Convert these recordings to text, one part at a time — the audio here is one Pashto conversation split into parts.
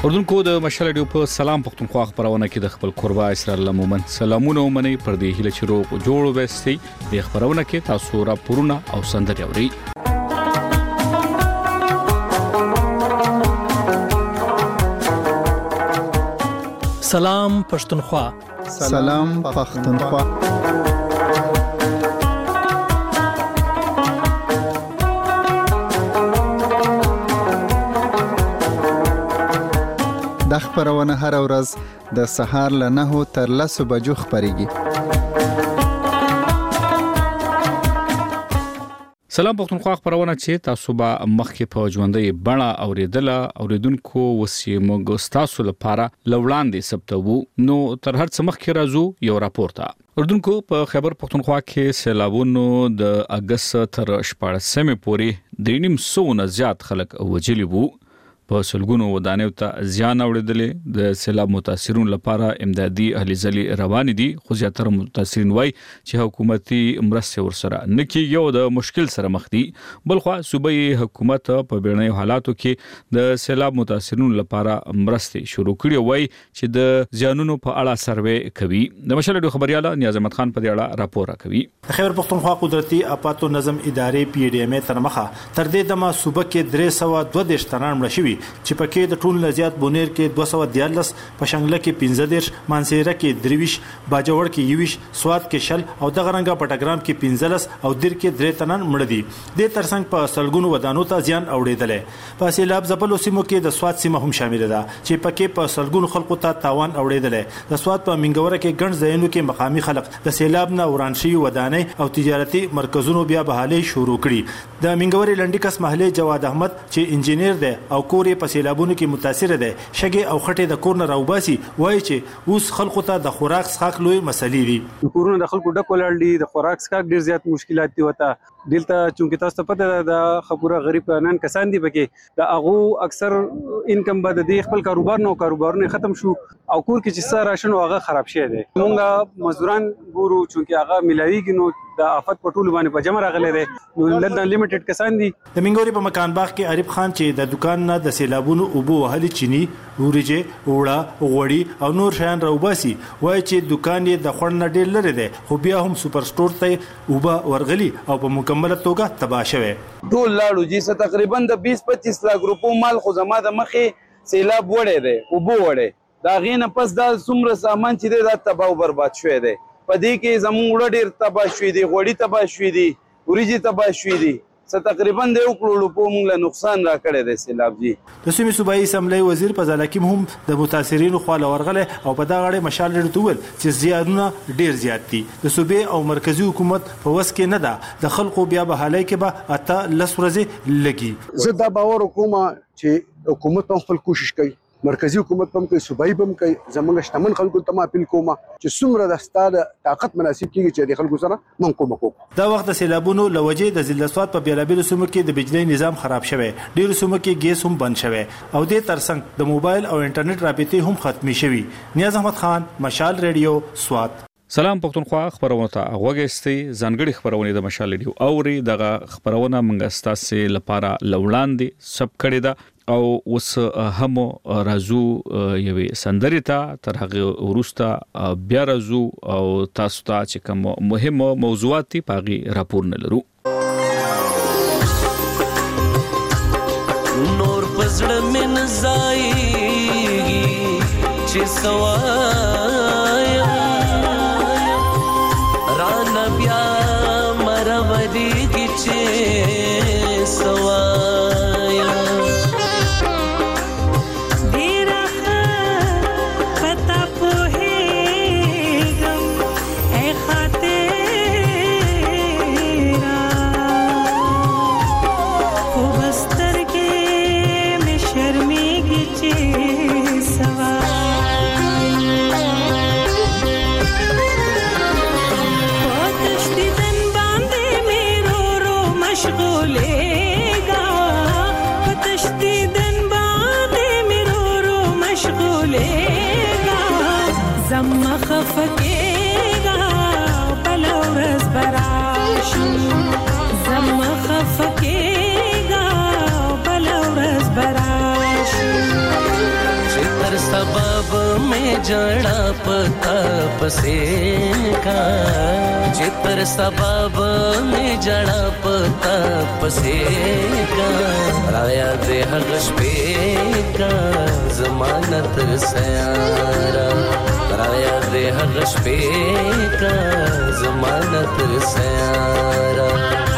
اردوونکو د مشال ډیو په سلام پښتونخوا خبرونه کې د خپل قربا اسرائیل مومن سلامونه ومني پر دې هله چې روغ جوړ وبستي د خبرونه کې تاسو را پورونه او سندري اوري. سلام پښتونخوا. سلام پښتونخوا. د خبرونه هر ورځ د سهار له 9 تر 10 بجو خبريږي. سلام پښتونخوا خبرونه چې تاسو به مخکې په ژوندۍ بڼه اوریدونکو وسیمو تاسو لپاره لوړاندې سبتو نو تر هر څه مخکې راځو یو راپورته. اردوونکو په خیبر پښتونخوا کې سیلابونو د اگست تر 14 پورې 300 زیات خلک وژلي وو. په سلګونو ودانیو ته زیان اوریدلې د سیلاب متاثرون لپاره امدادي اهلي ځلي روان دي خو زیاتره متاثرین وای چې حکومتي مرسته ورسره نکي یو د مشکل سره مخ دي. بلخو صوبایي حکومت په بیړني حالاتو کې د سیلاب متاثرون لپاره مرسته شروع کړې وای چې د زیانونو په اړه سروې کوي. د مشال ډیو خبرياله نیاز احمد خان په دې اړه راپور کوي. خیبر پښتونخوا قدرتي اپاتو نظم ادارې پی ډی ام تر مخه تر دې دمه صوبه کې 322 تنان مړ شوي چې پکې د ټول نزيات بونیر کې 214 په شنګله کې 15 مانسيره کې 23 باجوړ کې 21 سواد کې شل او د غرنګا پټګرام کې 15 او دیر کې 3 تنان مړ دي. د ترڅنګ په سلګونو ودانو ته زیان اوریدلې. په سیلاب زبلو سیمو کې د سواد سیمه هم شامل ده چې پکې په سلګونو خلکو ته تاوان اوریدلې. د سواد په منګوره کې ګڼ ځایونو کې مقامي خلک د سیلاب نه وران شوي ودانۍ او تجارتي مرکزونو بیا بحالي شروع کړي. د منګورې لنډیکس محله جواد احمد چې انجینیر دی او کورې په سیلابونو کې متاثر دي شګي او خټه د کورن راوباسي وایي چې اوس خلکو ته د خوراک څخه لوی مسلې دي. کورونه د خلکو ډکول دي د خوراک څخه ډیر زیات مشکلات دي وته دلته چونکه تاسو ته پته ده د خبره غریب نن کسان دي پکې د اغه اکثر انکم بد دي خپل کاروبارونه ختم شو او کور کې چې سره راشن هغه خراب شي دي. مونږه مزدوران ګورو چونکه هغه ملایوي نو د آفت پټول باندې په جمع راغلي دي نو لږ لیمیټډ کسان دي. د منګوري په مکان باغ کې عارف خان چې د دکان نه د سیلابونو اوبو وهلي چيني وريجه وړه غوړي او نور شیان راوباسي وایي چې دکان یې د خړن ډیر لري دي خو بیا هم سپر سٹور ته اوبه ورغلي او په مکمله توګه تباہ شوه. ټول لاړو چې تقریبا د 20-25 لک روپو مال خو زما د مخې سیلاب وړي دي اوبو وړي دا غینه پس دا څومره سامان چې دا تباہ او برباد شوه دي. پدې کې زموږ وړ ډیر تباہ شوې دي غوړي تباہ شوې دي وريجي تباہ شوې دي تقریبا د 1 کروڑ روپو موږ له نقصان را کړی دی سیلاب جی. د سیمې صوبایي اسمبلی وزیر فضل حکیم هم د متاثرینو خوا ورغله او په دا غړې مشال لري تول چې زیانونه ډیر زیات دي. د صوبې او مرکزی حکومت په وس کې نه ده د خلکو بیا به حالای کې به اته لس ورځې لګي. زه دا باور کوم چې حکومت هم خپل کوشش کوي مرکزی حکومت هم کوي صوبایي هم کوي زمونږ شتمن خلکو ته اپیل کوم چې څومره د ستاده طاقت مناسب کیږي چې د خلکو سره منکوم کو. دا وخت د سیلابونو لوجې د ضلع سواد په بیلابیلو سیمو کې د بجلی نظام خراب شوی ډیرو سیمو کې ګیس هم بند شوی او د ترڅنګ د موبایل او انټرنیټ رابطې هم ختمي شوی. نیاز احمد خان مشال ریډیو سواد. سلام پښتونخوا خبرونه ته غوږی ځانګړي خبرونه د مشال ریډیو اوري دغه خبرونه منګه ستاسو لپاره لوړاندې سب کړی دا او اوس هم رازو یوي سندري ته تر هغه ورسته بیا رازو او تاسو ته چې کوم مهمه موضوعات تی پاغي راپور نه لرو. نور پزړه من زایږي چې سوایا ران بیا مرودي کی چې سوایا में जड़ा पता पसे का जे पर सबब में जड़ा पता पसे का राया दे हगश पे का जमानत सयारा राया दे हगश पे का जमानत सयारा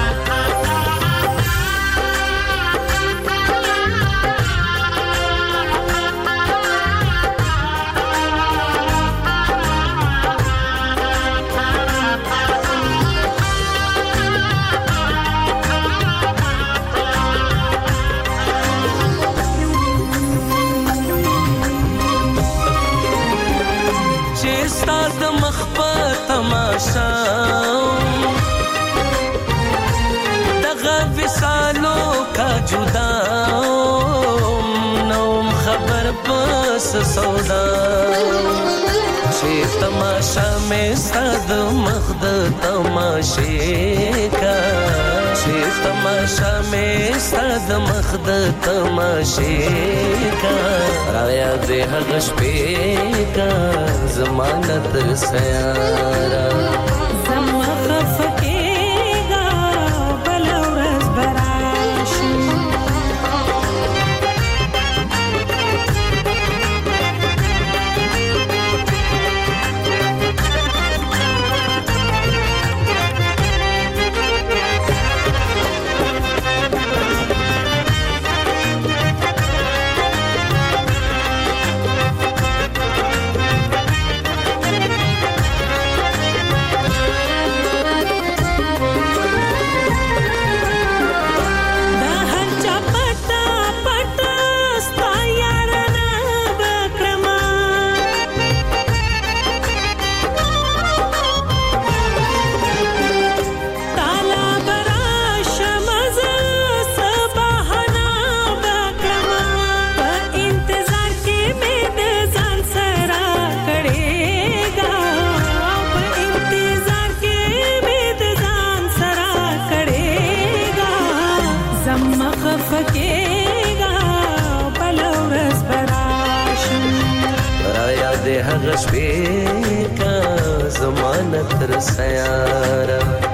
तमाशा दगा विसालों का जुदा नौम खबर बस सौदा शे तमाशा में सद मख्द तमाशे का शे तमाशा में सद मख्द तमाशे का राया दे हगश पे का जमानत सयारा हगश पे का जमानत सयारा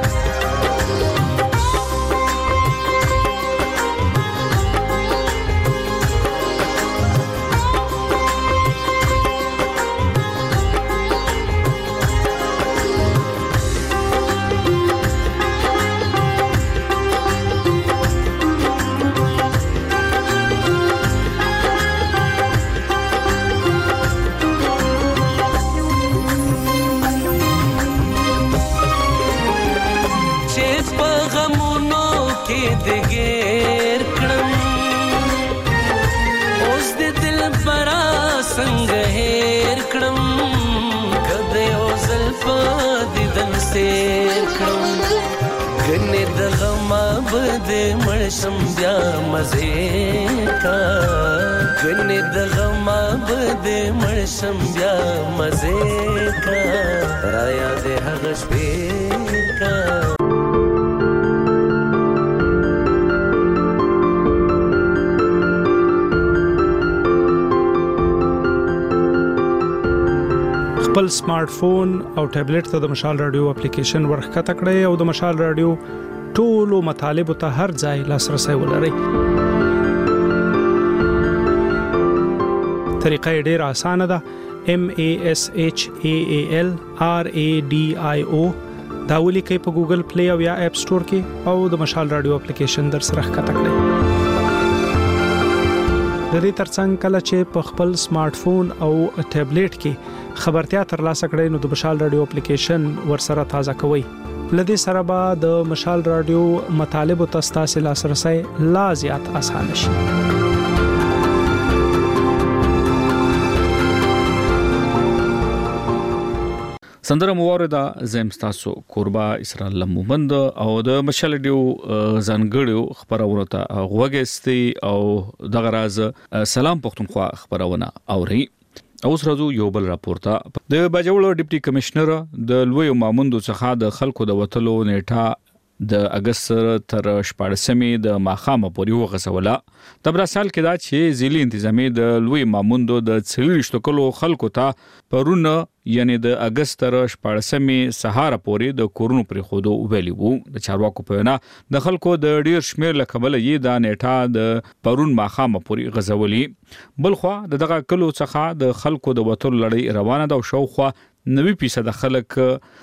गने दगमा बदे मर्शम ब्या मजे का गने दगमा बदे मर्शम ब्या मजे का राया दे हगश पे का خپل سمارټ فون او ټابلیټ ته د مشال رادیو اپلیکیشن ورخه تکړه او د مشال رادیو ټولو مطالب ته هر ځای لاسرسي ولرئ. طریقه ډیره اسانه ده. MASHAALRADIO دا ولیکئ په ګوګل پلی او یا اپ سٹور کې او د مشال رادیو اپلیکیشن در سره ښکته کړئ. د دې ترڅنګ کله چې په خپل سمارټ فون او ټابلیټ کې خبرتیا ترلاسه کړئ نو د مشال رادیو اپلیکیشن ورسره تازه کوئ. لدې سره به د مشال رادیو مطالب او تاسو لاسرسي لا زیات آسان شي. سندره موردا زم تاسو قربا اسرائیل مومند او د مشال رادیو ځانګړو خبرونه ته غوږستي او دغه راز سلام پښتونخوا خبرونه اوري. اوس راځو یو بل راپورته. د باجوړ ډیپټي کمشنر د لوی ماموندو څخه د خلکو د وټلو نیټه د اگست تر 14 د ماخامه پورې وغځوله. د براسل کې دا چې ځيلي انتظامی د لوی ماموندو د 40 کلو خلکو ته پرونه یعنی د اگست تر 14 سهار پورې د کورونو پر خودو ویلی وو. د چارواکو په وینا د خلکو د ډیر شمیر لکبل یې د نیټه د پرون ماخامه پورې غځولي. بلخوا دغه کلو څخه د خلکو د وتر لړۍ روانه ده او شاوخوا 90% خلک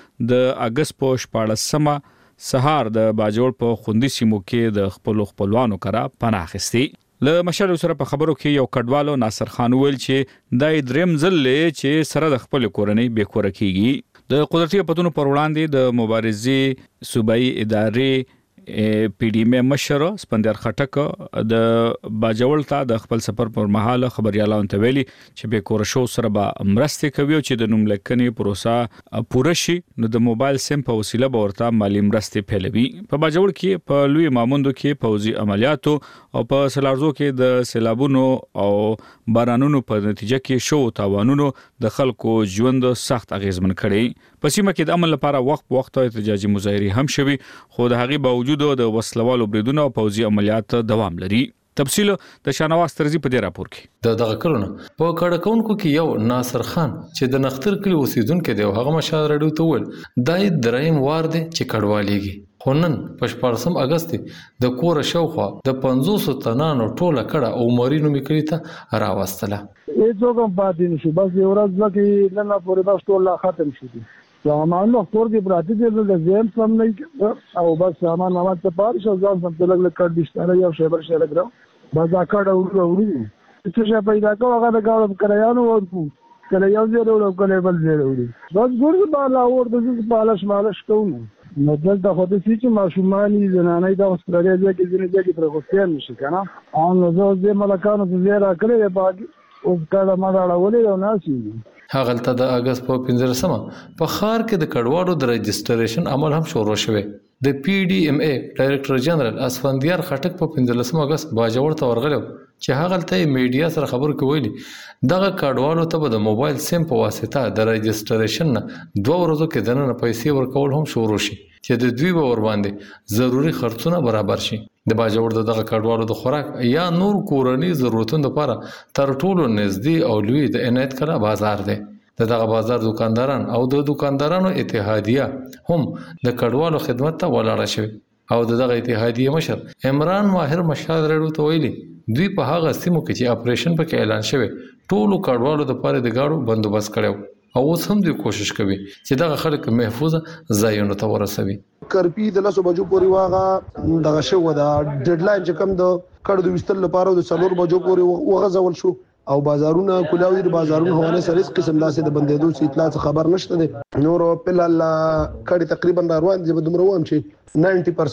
د اگست په 14 سهار د باجوړ په خوندي سیمو کې د خپلوانو کرا پناه اخیستي. له مشر سره په خبرو کې یو کډوالو ناصر خان ویل چې دای دریم ځل چې سره د خپل کورنۍ به کور کېږي. د قدرتي پتونو پر وړاندې د مبارزې صوبایي ادارې پی ډی ایم مشر سپندر خټک د باجوړ ته د خپل سفر پر مهال خبريالان ته ویلي چې به کور شو سره به مرسته کوي چې د نوم لیکنې پروسه پوره شي نو د موبایل سیم په وسیله به ورته مالی مرسته پیلوي. په باجوړ کې په لوی ماموندو کې پوځي عملیاتو او په سلارزو کې د سیلابونو او بارانونو په نتیجه کې شو تاوانونو د خلکو ژوند سخت اغیزمن کړي. په سیمه کې د امن لپاره وخت احتجاجي مظاهره هم شوي خو د هغې باوجود د وسلوالو بریدونو او پوځي عملیات دوام لري. تفصیل د شانواز ترزی په دې راپور کې. دغه کلونه په کډکونکو کې یو ناصر خان چې د نختر کلی اوسیدونکو دی او هغه مشال رډیو ته ول دای دریم وار دی چې کډوالېږي. خو نن په 14 اگست د کور شاوخوا د 500 تنانو ټوله کړه او مورینو میکړی ته راوستله. هیڅوک پاتې نشو بس یو ورځ کې نن پورې بس ټول ختم شي. سامان نو کور کې پراته دي د زم سم نه او بس سامان ته پاره شو ځان سم تلګ لکړ دشتره یو شیبر شي لګرو بس اکړه وړو څه شي پیدا کوه هغه د گاو کړیانو ورکو کله یو زیرو ورو کله بل زیرو ورو بس ګور بالا اور د پالش مالش کوم نو دلته خو د سې ماشومانی زنانه د استرالیا کې ځینې پر غوښتل نشي کنه ان زه د ملکانو د زیرا کړې باقي او کله ما راولې او ناسي. هغلته د اگست په 15 په خار کې د کډوالو د رجستریشن عمل هم شروع شوه. د پی ډی ایم ای ډایریکټر جنرال اسفندیار خټک په 15 اگست باجوړ ته ورغلو چې هغلته میډیا سره خبرو کې ویلي دغه کډوالو ته د موبایل سیم په واسطه د رجستریشن 2 ورځو کې دنه پیسې ورکول هم شروع شي چې د دوی باور باندې ضروری خرڅونه برابر شي. د باجوړ دغه کډوالو د خوراک یا نور کورنی ضرورتونو لپاره تر ټولو نږدې او لوی د عنایت کړه بازار دی. دغه بازار دکانداران او د دکاندارانو اتحادیه هم د کډوالو خدمت ته ولاړه شوی او دغه اتحادیه مشر عمران ماهر مشال رډو ته ویلي دوی په هغه سیمو کې چې اپریشن پکې اعلان شوی ټولو کډوالو د پاره د گاډو بندوبست کړو او اوس هم دوی کوشش کوي چې دغه خلک محفوظ ځایونو ته ورسوي. کرپی د لاسو بجو پورې واغه دغه شو دا ډیډلاین چې کوم د کډو د وستل لپاره د 4 بجو پورې وغځول شو او بازارونه کولاوي د بازارونو حواله سره قسم لاسه د بندیدو اطلاع خبر نشته دي. نور په لاله کډي تقریبا روان دي بدومره وام چې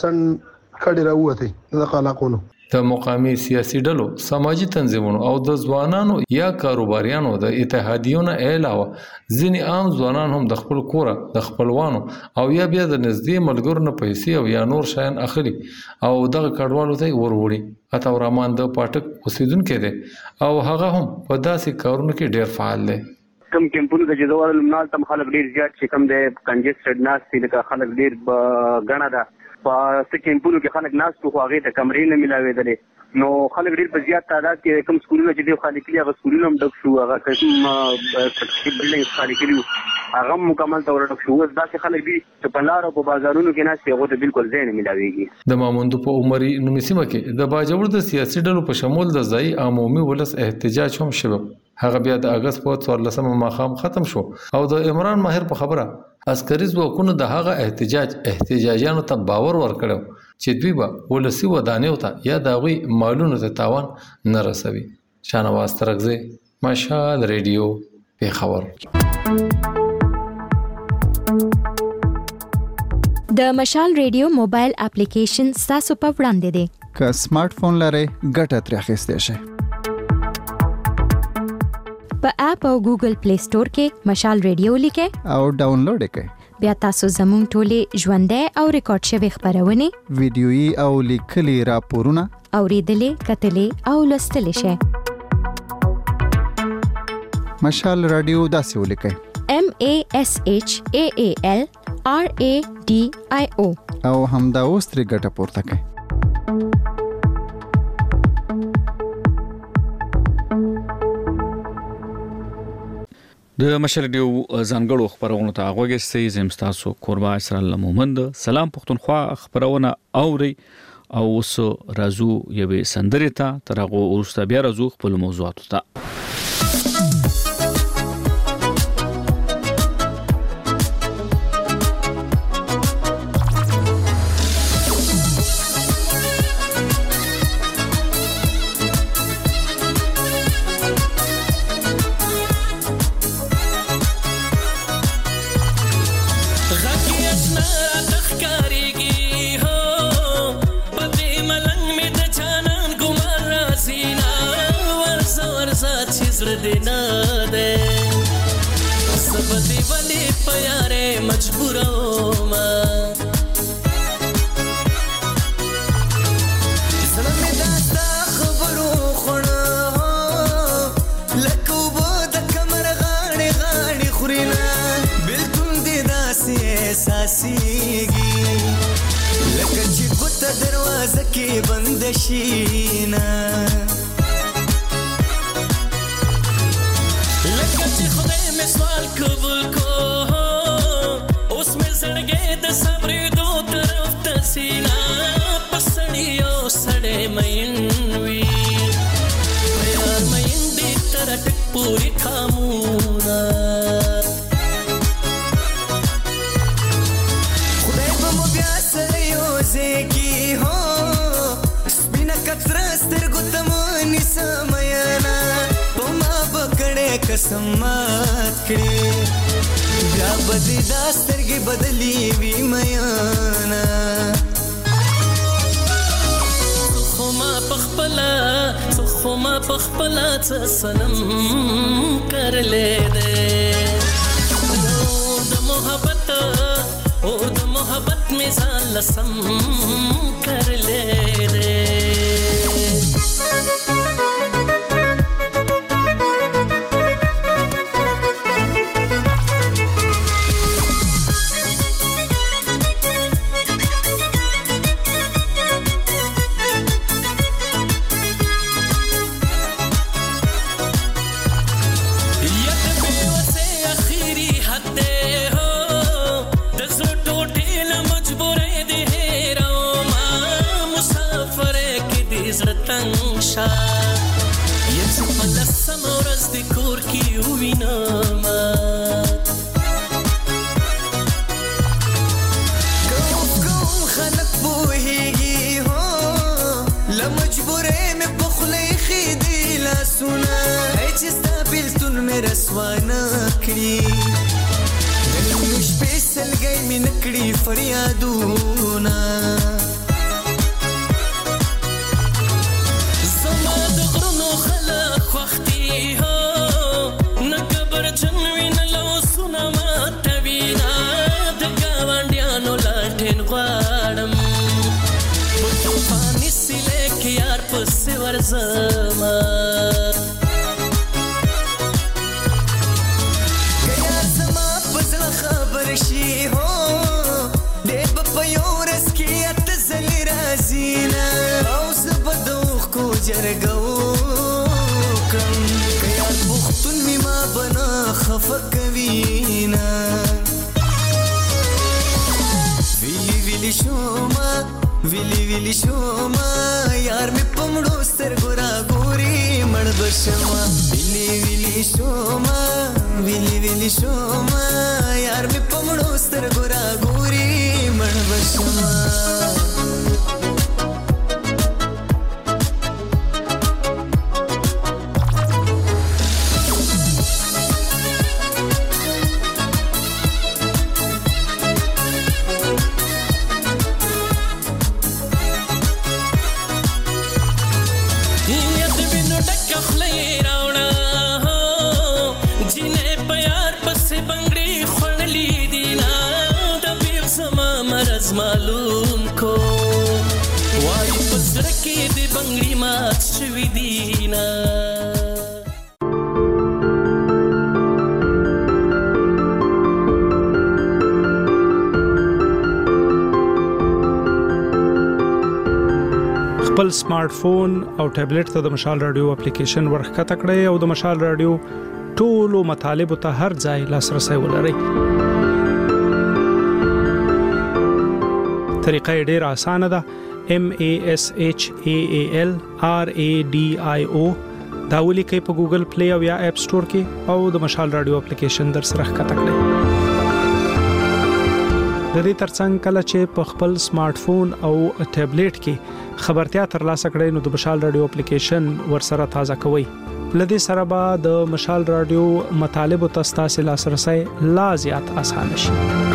90% کډي راوته د خلاقونو د مقامی سیاسي ډلو سماجی تنظیمونو او د ځوانانو یا کاروباریانو د اتحادیونو علاوه ځینې عام ځوانان هم د خپل کور د خپلوانو او یا بیا د نږدې ملګرو نه پیسې او یا نور شیان اخلي او دغه کډوالو ته وروړي. اته ورمان د پټک اوسیدونکو دی او هغه هم په داسې کارونو کې ډیر فعال دی. کم کمپونو د جوړول لمنال تم خلک ډیر زیات چې کم د کنجسټډ ناس دي د خلک ډیر غنا ده په سکیمپونو کې خلک ناس خو هغه ته کمرې نه ملاوي نو خلک ډیر په زیات تعداد کې کم سکولونه چې دی خالي کلی هغه سکولونه هم ډک شو هغه کوم بلډینګ خالي کلی هغه مکمل تور ډک شو اوس داسې خلک دي چې په لار او په بازارونو کې ناس هغه ته بالکل ځای نه ملاويږي. د ماموندو په عمري نومسیمه کې د باجوړ د سیاسي ډلو په شمول د ځای عمومي ولس احتجاج هم شوه. هغه بیا د اگست په 14 ماخام ختم شو او د عمران ماهر په خبره عسکري ځواکونو د هغه احتجاجیانو ته باور ورکړو چې دوی به ولسی ودانیو ته یا د غوي مالونو ته تاوان نه رسوي. شانواز ترغزي مشال ریډیو پیښور. د مشال ریډیو موبایل اپلیکیشن تاسو په وړاندې دی. که سمارټ فون لرئ ګټه ترې اخیستی شئ. په اپ او ګوګل پلی سٹور کې مشال ریډیو لیکئ او ډاونلوډ کړئ. بیا تاسو زموږ ټولې ژوندۍ او ریکارډ شوی خبرونه ویډیويي او لیکلي راپورونه اوریدلې کتلې او لوستلې شئ. مشال رادیو داسې ولیکئ MASHAAL RADIO او همدا اوس ترې ګټه پورته کړئ. د مشر ډیو ځانګړو خبرونو ته غوږی زم تاسو قربا اسرائیل مومند. سلام پښتونخوا خبرونه اوري او اوس راځو یوې سندرې ته تر هغه وروسته بیا راځو خپل موضوعاتو ته. सनम कर ले दे और द मोहब्बत में जान लसम कर ले दे. خپل سمارټ فون او ټابلیټ ته د مشال رادیو اپلیکیشن ورخکته کړئ او د مشال رادیو ټولو مطالبه ته هر ځای لاسرسي ولرئ. طریقه ډیره اسانه ده. MASHAALRADIO دا ولیکئ په ګوګل پلی او یا اپ سٹور کې او د مشال رادیو اپلیکیشن در سره ښکته کړئ. د دې ترڅنګ کله چې په خپل سمارټ فون او ټابلیټ کې خبرتیا ترلاسه کړئ نو د مشال رادیو اپلیکیشن ورسره تازه کوئ. لدې سره به د مشال رادیو مطالب او تاسو لاسرسي لا زیات اسانه شي.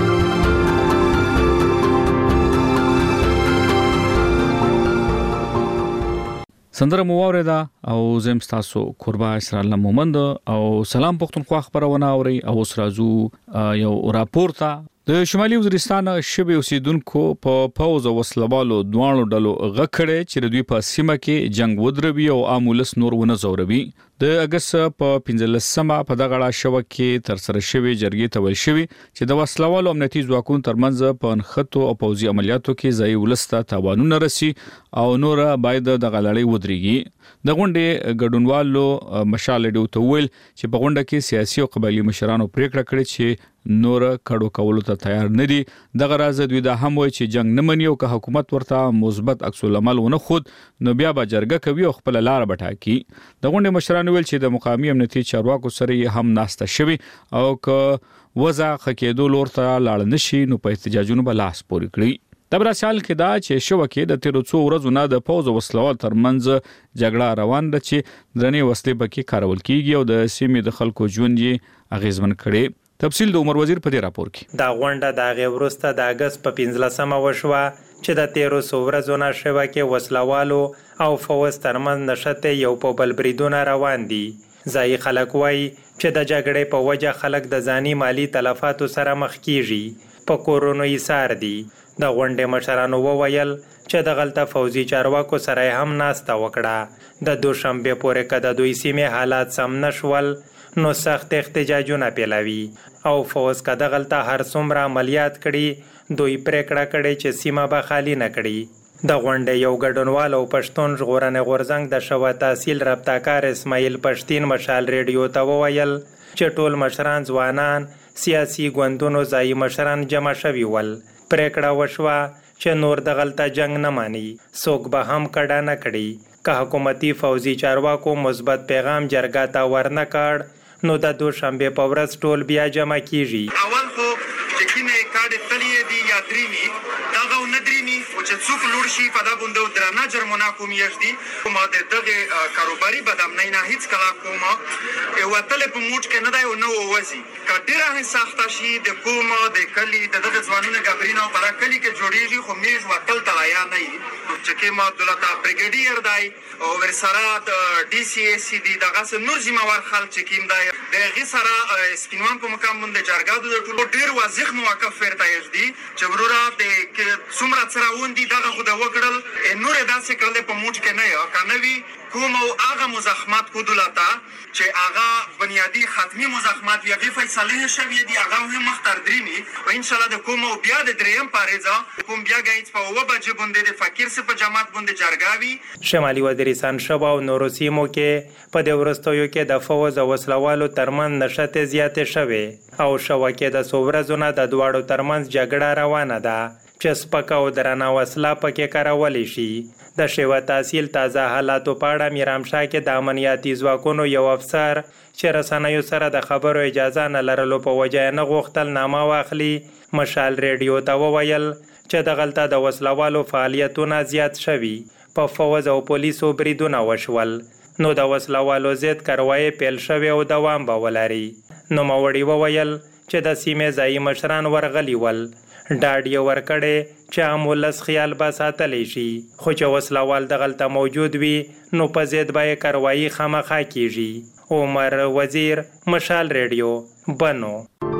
سندره مو واوریدا او زم تاسو قربا اسرار الله مومند او سلام پښتونخوا خبرونه اوري او اوس راځو یو راپورته. د شمالي وزیرستان شبه اوسیدونکو په پوز او وسلوالو دوانو ډلو غکړې چې دوی په سیمه کې جنگ ودروي او امولس نور ونه زوروي. د اگست په 15مه په دغه شوه کې تر سره شوی جرګې ته ویل شوی چې د وسلوالو امنیتي ځواکونو ترمنځ په انخته او پوزي عملیاتو کې ځای ولسته تاوانونه رسي او نور باید د غلړې ودرېږي. د غونډې ګډونوالو مشال ډیو ته ویل چې په غونډه کې سیاسي او قبایلی مشرانو پریکړه کړې چې نور کډو کولو ته تیار نه دي. دغه راز دوی دا هم وایي چې جنگ نه مني او که حکومت ورته مثبت عکس العمل ونه خود نو بیا به جرګه کوي او خپل لار بټاکي. د غونډې مشرانو ویل چې د مقامی امنیتي چارواکو سره هم ناسته شوی او که وضع خکېدو لور ته لاړ نشي نو په احتجاجونو به لاس پورې کړي. د براسال کې دا چې شوه کې د تیرو څو ورځو نه د پوز او وسلوال ترمنځ جګړه روان ده چې درنې وسلې پکې کارول کیږي او د سیمې د خلکو ژوند یې اغیزمن کړي. تفصیل د عمر وزیر په دې راپور کې. دا غونډه د هغې وروسته د اګست په 15مه وشوه چې د تیرو څو ورځو نه شوه کې وسلوالو او فوز ترمنځ نښتې یو په بل بریدونه روان دي. ځایي خلک وایي چې د جګړې په وجه خلک د ځاني مالی تلفاتو سره مخ کیږي. په کورونو ایثار دي. د غونډې مشرانو وویل چې د غلطه فوزي چارواکو سره هم ناسته وکړه. د دوشنبه پورې که د دوی سیمې حالات سم نشول نو سخت احتجاجونه پیلوي او فوز که د غلطه هر څومره عملیات کړي دوی پریکړه کړي چې سیمه به خالی نه کړي. د غونډې یو ګډونوال او پښتون ژغورنې غورځنګ د شوه تحصیل رابطه‌کار اسماعیل پښتین مشال ریډیو ته وویل چې ټول مشران ځوانان سیاسي ګوندونو ځایي مشران جمع شوي ول. پریکړه وشوه چې نور د غلطه جنگ نه مانی څوک به هم کډه نه کړي. که حکومتي فوزي چارواکو مثبت پیغام جرګه ته ورنه کړ نو د دوشنبه په ورځ ټول بیا جمع کیږي. اول خو چې کینه کاډ تلې دی یا درېمي دغه ندرېمي او چې څوک لوړ شي په دا بوند درنه جرمونه کومیږ دي کومه دغه کاروباري بدامنۍ نه هیڅ کلا کومه او وتل په موټ کې نه دی او نو وځي کډیره هي سخته شي د کومه د کلی دغه ځوانونه غبرینو پر کلی کې جوړیږي خو میز وتل تلایا نه چې کېما دولت برګیډیر دی او ورسره د ډي سي اس سي دی دغه نور ذمہوار خلک چې کیم دی دغه سره سپینوان په مقام باندې جرګه د ټولو ډیر واضح موقف ورته یږدي چې ورورا د څومره سره وندي دغه خو د وګړل نور داسې کړل په موټ کې نه یا کنوي کوم او هغه مزاحمت کو دولتا چې هغه بنیادی ختمي مزاحمت یې فیصله شوی دی هغه هم مختار درېمي او ان شاء الله د کوم او بیا د دریم پاریزا کوم بیا غیڅ په و بجې باندې د فقیر سره په جماعت باندې جرګاوي. شمالي وزیرستان شوه او نورو سیمو کې په د ورستیو کې د فوز او وسلوالو ترمنځ نښتې زیاتې شوې او شوه کې د څو ورځو نه د دواړو ترمنځ جګړه روانه ده چې سپکه او درنه وسله پکې کارولی شي. د شوه تحصیل تازه حالاتو په اړه میرامشاه کې د امنیتي ځواکونو یو افسر چې رسنیو سره د خبرو اجازه نه لرلو په وجه نه غوښتل نامه واخلي مشال ریډیو ته وویل چې د غلطه د وسلوالو فعالیتونه زیات شوي. په فوز او پولیسو بریدونه وشول نو د وسلوالو ضد کاروایي پیل شوې او دوام به ولري. نوموړي وویل چې د سیمې ځایي مشران ورغلي ول. ډاډ یې ورکړی چې امولس خیال به ساتلی شي خو چې وسلوال د غلطه موجود وي نو په ضد به یې کاروایي خامخا کیږي. عمر وزیر مشال ریډیو بنو.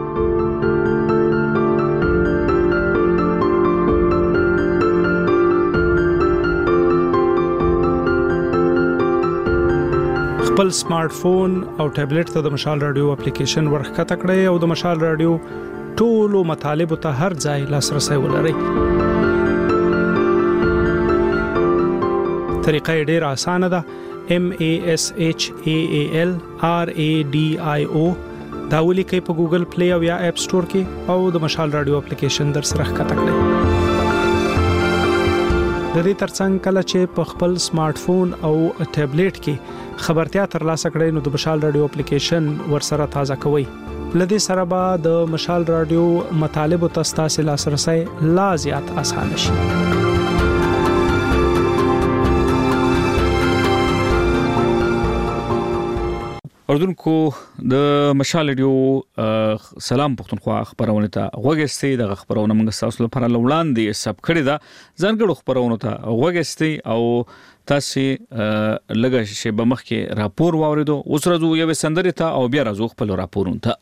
خپل سمارټ فون او ټابلیټ ته د مشال رادیو اپلیکیشن ورخکته کړئ او د مشال رادیو ټولو مطالبه ته هر ځای لاسرسي ولرئ. طریقه ډیره اسانه ده MASHAALRADIO دا ولیکئ په ګوګل پلی او یا اپ سٹور کې او د مشال رادیو اپلیکیشن در سره ښکته کړئ. د دې ترڅنګ کله چې په خپل سمارټ فون او ټابلیټ کې خبرتیا ترلاسه کړئ نو د مشال رادیو اپلیکیشن ورسره تازه کوئ. لدې سره به د مشال رادیو مطالب او تاسو لاسرسي لا زیات آسان شي. اردوونکو د مشال رادیو سلام پښتونخوا خبرونه ته غوږستي د خبرونه موږ تاسو لپاره وړاندې سب کړی دا ځانګړو خبرونه ته غوږستي او تاسو لږه شی به مخ کې راپور واوریدو. اوس راځو یو سندره ته او بیا راځو خپل راپورونه ته.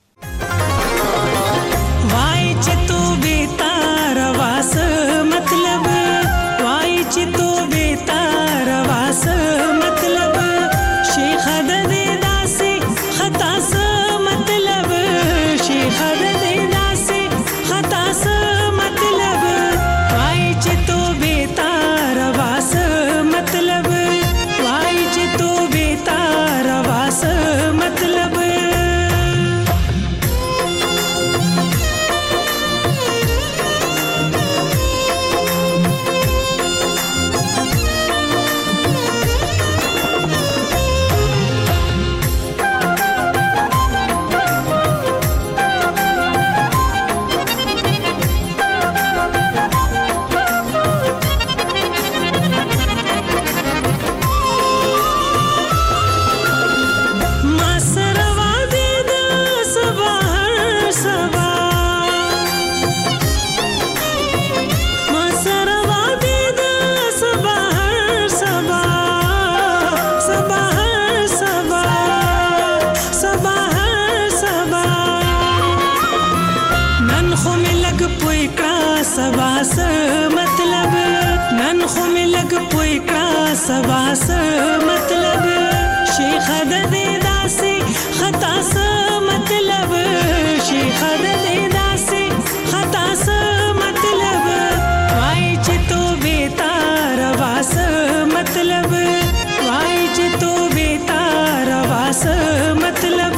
وای چې تو به تار واس مطلب وای چې تو به تار واس مطلب شیخ د سباس مطلب شیخ د دې داسې خطا س مطلب شیخ د دې داسې خطا س مطلب وای چې تو به تار واس مطلب وای چې تو به تار واس مطلب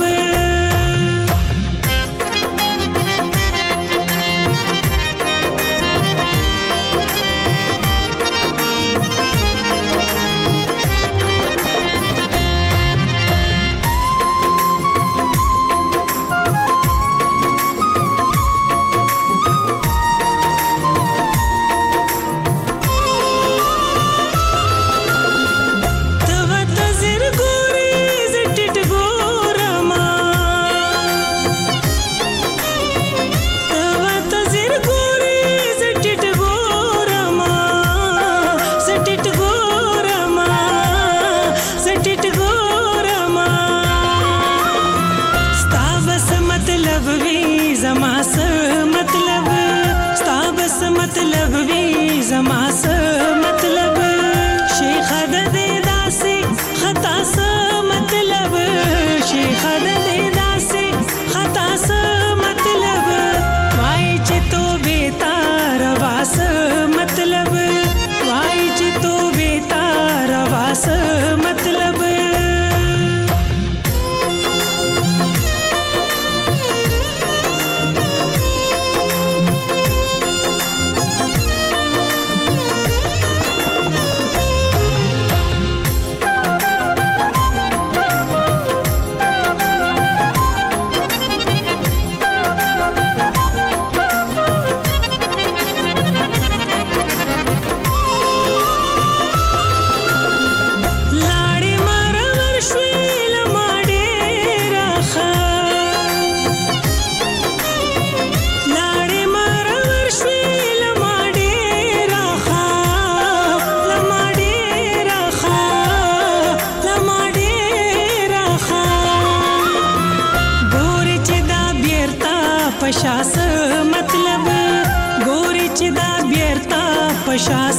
پشاس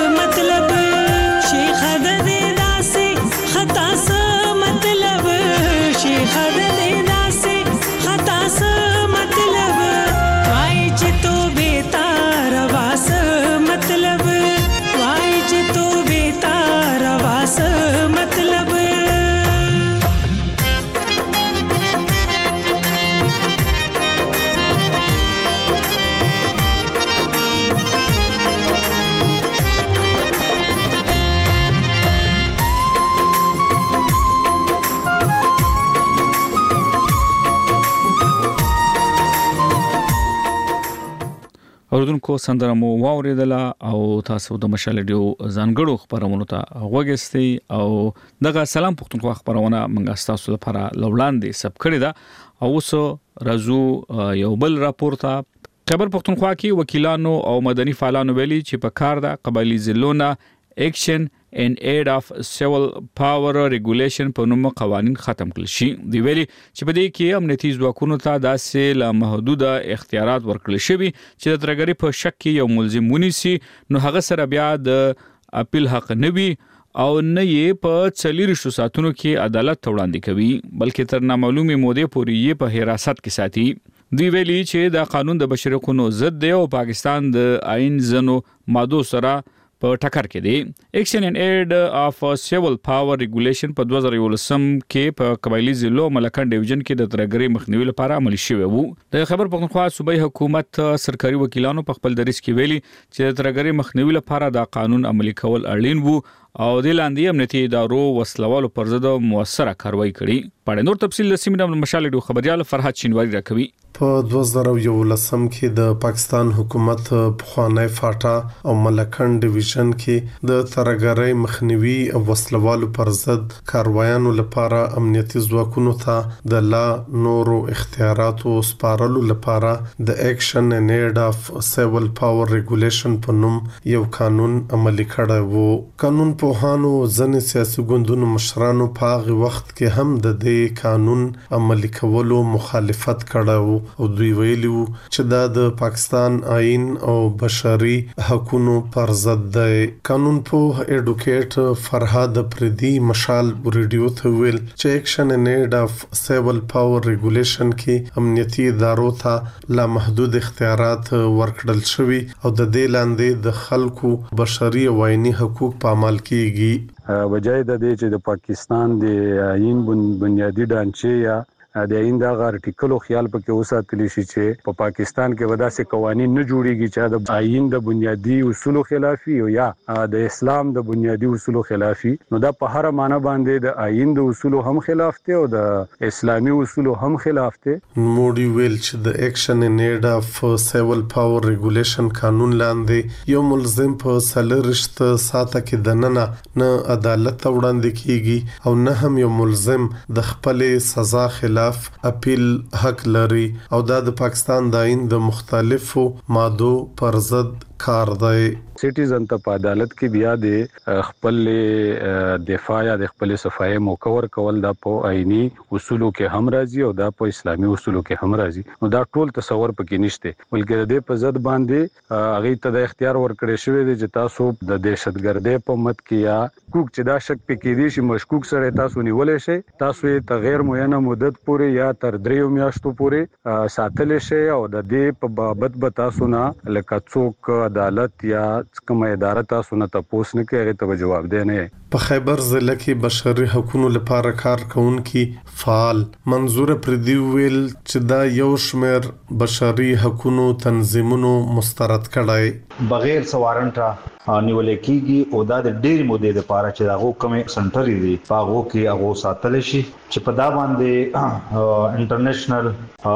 مطلب شیخ د دې داسې خطا س مطلب شیخ د دې داسې خطا س مطلب وای چې تو به تار واس مطلب وای چې تو به تار اوردونکو سندره مو واوریدله او تاسو د مشال ریډیو ځانګړو خبرونو ته وګورئ او دغه سلام پښتونخوا خبرونه موږ تاسو لپاره لوړاندې سب کړی دا او اوس راځو یو بل راپور ته. خبر پښتونخوا کې وکیلانو او مدني فعالانو ویلي چې په کار د قبایلی ضلعونو اکشن ان اید اف سیول پاور ریګولیشن په نوم قوانين ختم کړل شي. دی ویلي چې په دې کې امنیتي ځواکونو ته داسې لا محدوده اختیارات ورکړل شوي چې د ترګری په شک کې یو ملزم ونیسي نو هغه سره بیا د اپیل حق نه وي او نه یې په 40 ساعتونو کې عدالت وړاندې کوي بلکې تر نامعلومه مودې پورې یې په حراست کې ساتي. دی ویلي چې دا قانون د بشري حقوقو ضد دی او پاکستان د آئین زنو ماده سره په ټکر کې دی. اکشن ان اید اف سیول پاور ریګولیشن په 2011 کې په قبایلی ضلعو ملکان ډیویژن کې د ترګری مخنیوي لپاره عملي شوی وو. د خبر پښتونخوا صوبایي حکومت سرکاري وکیلانو په خپل دریس کې ویلي چې د ترګری مخنیوي لپاره دا قانون عملي کول اړین وو او د لاندې امنیتي ادارو وسلوالو پر ضد موثره کاروایی کړې. په نور تفصیل د سیمه د مشال ډیو خبريال فرحت شینواری راکوي. په 2011 کې د پاکستان حکومت پخوانی فاټا او ملکن ډیویژن کې د ترګری مخنیوي او وسلوالو پر ضد کاروایانو لپاره امنیتي ځواکونو ته د لا نورو اختیاراتو سپارلو لپاره د اکشن ان اید اف سیول پاور ریګولیشن په نوم یو قانون عملي کړی وو. قانون پوهانو ځنې سیاسي ګوندونو مشرانو په هغه وخت کې هم د دې قانون عملي کولو مخالفت کړی وو او دوی ویلي وو چې دا د پاکستان آئین او بشري حقوقو پر ضد دی. قانون په اډوکیټ فرهاد پردي مشال ریډیو ته ویل چې اکشن ان اید اف سیول پاور ریګولیشن کې امنیتي ادارو ته لا محدود اختیارات ورکړل شوي او د دې لاندې د خلکو بشري او آئینی حقوق په عمل کېږي. وجای د دې چې د پاکستان د آئین بنیادی ډانچې یا د آئین دا ارټیکل خیال پکې وساتلی شي چې په پاکستان کې ودا سي قوانين نه جوړيږي چې د آئین د بنیادی اصولو خلافي او یا د اسلام د بنیادی اصولو خلافي نو دا په هر معنی باندې د آئین د اصولو هم خلاف دي او د اسلامي اصولو هم خلاف دي. موډي ویل چې د اکشن ان اید اف سیول پاور ریګولیشن قانون لاندې یو ملزم په سلرشت ساته کې دننه نه عدالت وړاندې کیږي او نه هم یو ملزم د خپل سزا خلاف اپیل حق لري او دا د پاکستان د آئین د مختلفو مادو پر ضد کار دی. سټیزن ته په عدالت کې بیا د خپل دفاع یا د خپل صفای موکور کول دا په آئینی اصولو کې هم راځي او دا په اسلامي اصولو کې هم راځي نو دا ټول تصور پکې نشته بلکې د دې په ضد باندې هغه ته د اختیار ورکړی شوی دی چې تاسو د دهشتګردۍ په مت کې یا کوک چې دا شک پکې دي چې مشکوک سره تاسو نیولې شي تاسو یې غیر معینه مدت پورې یا تر 3 میاشتو پورې ساتل شي او د دې په بابت به تاسو نه لکه څوک عدالت یا کومه اداره تاسو نه تاسو نه کوي ته جواب دی نه. په خیبر ضلع کې بشري حقوقو لپاره کار کوونکي فعال منظور پردي ویل چې دا یو شمېر بشري حقوقو تنظیمونو مسترد کړای بغیر سوارنټا نیولې کیږي او دا د ډېر مودې لپاره چې دا کومه سنټر دی هغه کې هغه ساتل شي چې په دا باندې انټرنیشنل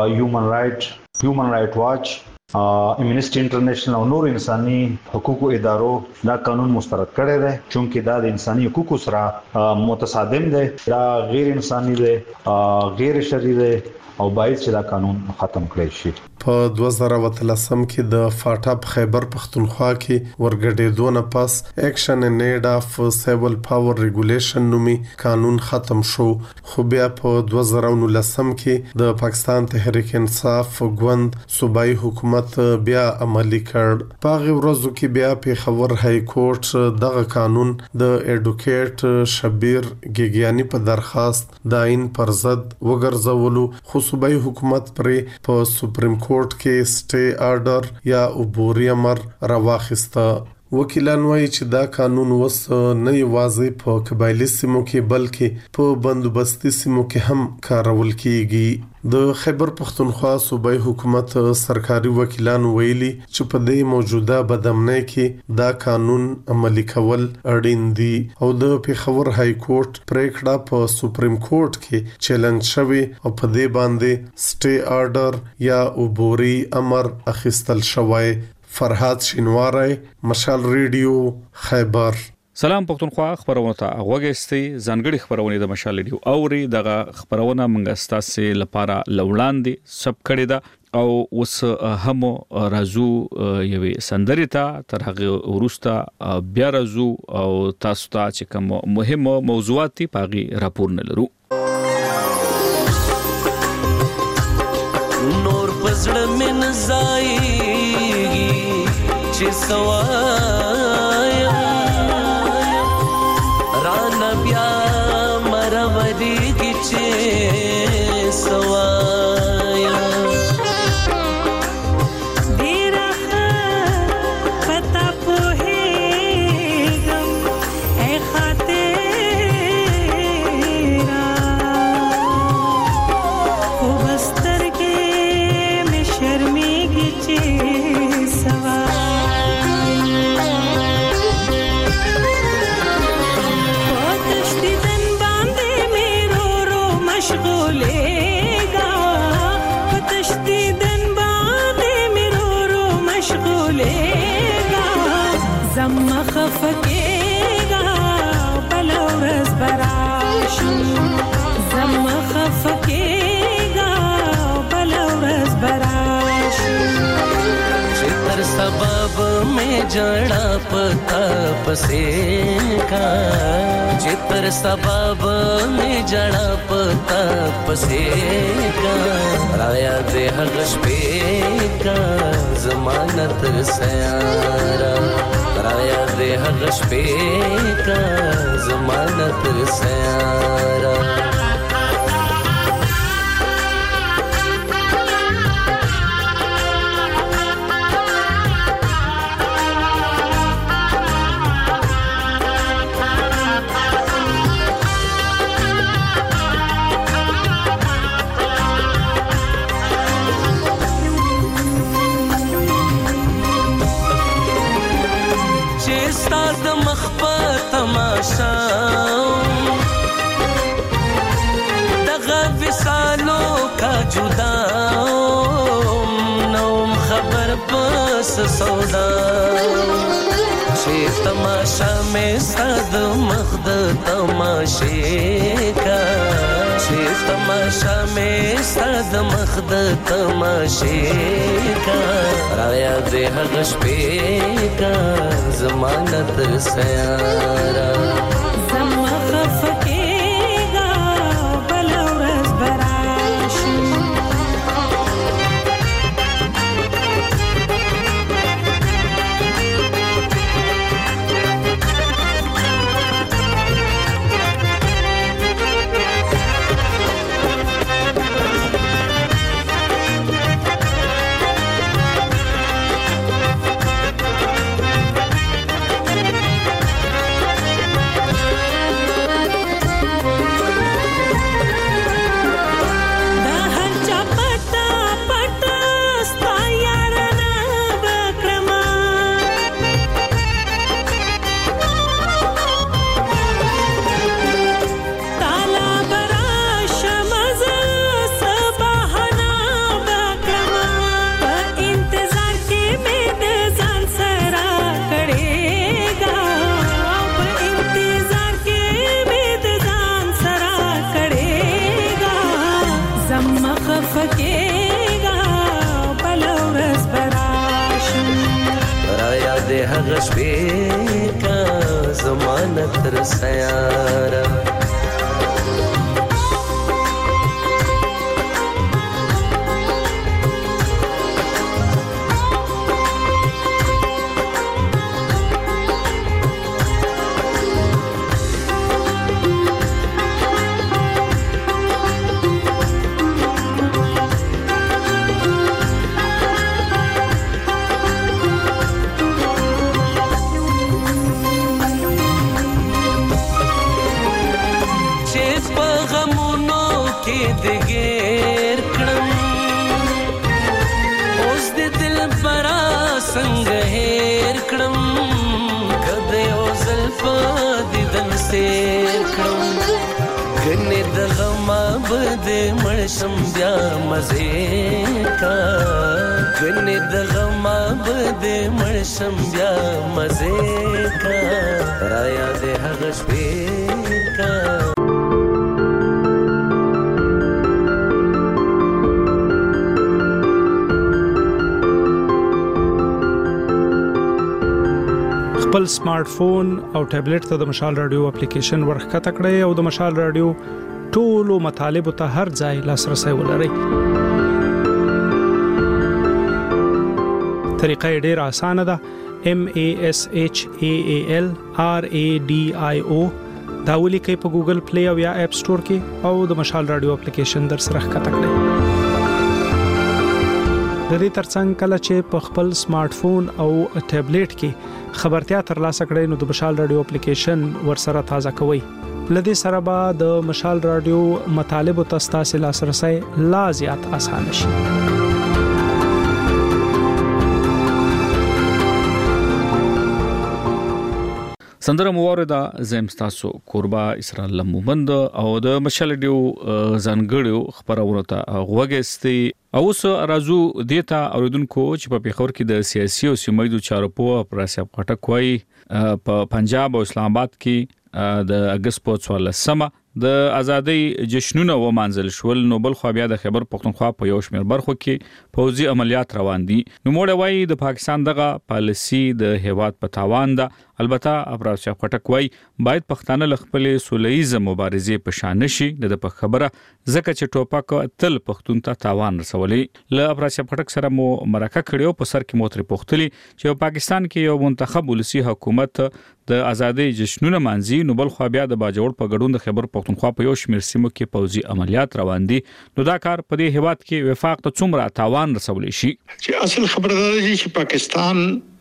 هیومن رائټ واچ امنیسټي انټرنیشنل او نور انساني حقوقو ادارو دا قانون مسترد کړی دی چونکه دا د انساني حقوقو سره متصادم دی دا غیر انساني دی غیر شرعي دی او باید چې دا قانون ختم کړی شي. په 2013 کې د فاټا خیبر پښتونخوا کې ورګډېدو نه پس اکشن ان اید اف سیول پاور ریګولیشن نومي قانون ختم شو خو بیا په 2019 کې د پاکستان تحریک انصاف ګوند صوبایي حکومت بیا عملي کړ. په هغه ورځو کې بیا په خبر های کورټ دغه قانون د اډوکیټ شبیر ګیګیانی په درخواست د آئین پر ضد وګرځولو خو صوبایي حکومت پرې په سپریم کورټ کې سټي آرډر یا عبوري امر راواخسته. وکیلان وایي چې دا قانون وس نه یوازې په قبایلی سیمو کې بلکې په بندوبستي سیمو کې هم کارول کیږي. د خیبر پښتونخوا صوبایي حکومت سرکاري وکیلان ویلي چې په دې موجوده بدامنۍ کې دا قانون عملي کول اړین دي او د پیښور های کورټ پریکړه په سپریم کورټ کې چیلنج شوی او په دې باندې سټي آرډر یا عبوري امر اخیستل شوی. فرهاد شینواری، مشال ریډیو، خیبر. سلام پښتونخوا خبرونه ته غوږیستي ځانګړي خبرونه د مشال ریډیو اوري دغه خبرونه منګه ستاسو لپاره لوړاندې سب کړی دا او اوس هم رازو یوي سندري ته تر هغه ورسته بیا رازو او تاسو ته چې کوم مهم موضوعات پاغي راپور نه لرو. نور پزړه من زایږي چې سوایا رانا بیا مروري کی چې سوایا ډیره پتا پوهېږم اے خاطرا خو بستر کې مې شرمېږي چې خفکیگا بلورز براشم زم خفکیگا بلورز براشم چتر سبب میں جڑا پتا پسیگا چتر سبب میں جڑا پتا پسیگا رایا دے حغش پیگا زمانت سیارا رایا دے حغش پہ کا ضمانت سیارا دغه وسالو کا جدا نوم خبر پس سودا چې تماشا میں صد مخد تماشے کا چې تماشا میں صد مخد تماشے کا رایا دے حغش پہ کا ضمانت سیارا غش پہ کا ضمانت سیارا مړشم بیا مزه کا غنې د غما دې مرشم بیا مزه کا را یاد هغه شپې کا خپل سمارټ فون او ټابلیټ ته د مشال رادیو اپلیکیشن ورخکته کړئ او د مشال رادیو ټولو مطالب ته هر ځای لاسرسي ولرئ. طریقه ډېره اسانه ده. MASHAALRADIO دا ولیکئ په ګوګل پلی او یا اپ سٹور کې او د مشال رادیو اپلیکیشن در سره ښکته کړئ. د دې ترڅنګ کله چې په خپل سمارټ فون او ټابلیټ کې خبرتیا ترلاسه کړئ نو د مشال رادیو اپلیکیشن ورسره تازه کوئ. لدې سره به د مشال رادیو مطالب او تاسو لاسرسي لا زیات آسان شي. سندره موارده زم تاسو قربا اسرائیل مومند او د مشال رادیو ځانګړو خبرونه ته غوږستي او اوس راځو دیتا اوریدونکو چې په پیښور کې د سیاسي او سیمایي چارو په پراسیاب خټک وای په پنجاب او اسلام آباد کې د اگست په 14مه د ازادۍ جشنونه و منځل شول نو بل خو بیا د خیبر پختونخوا په یو شمېر برخو کې فوزي عملیات روان دي. نو موږ وایي د پاکستان دغه پالیسی د هیواد په تاوان ده. البته افراطیاب خټک وای باید پښتانه لخپل سولهیزه مبارزې په شان نشي د په خبره ځکه چې ټوپک تل پښتون ته تاوان رسولي. ل افراطیاب خټک سره مو مرکه کړیو په سر کې موتري پختلی چې پاکستان کې یو منتخب ولسی حکومت د ازادۍ جشنونه مانځي نو بل خو بیا د باجوړ په ګډون د خیبر پختونخوا په یو شمېر سیمو کې فوزي عملیات روان دي. نو دا کار په دې هیواد کې وفاق ته څومره تاوان رسولي شي چې اصل خبره ده چې پاکستان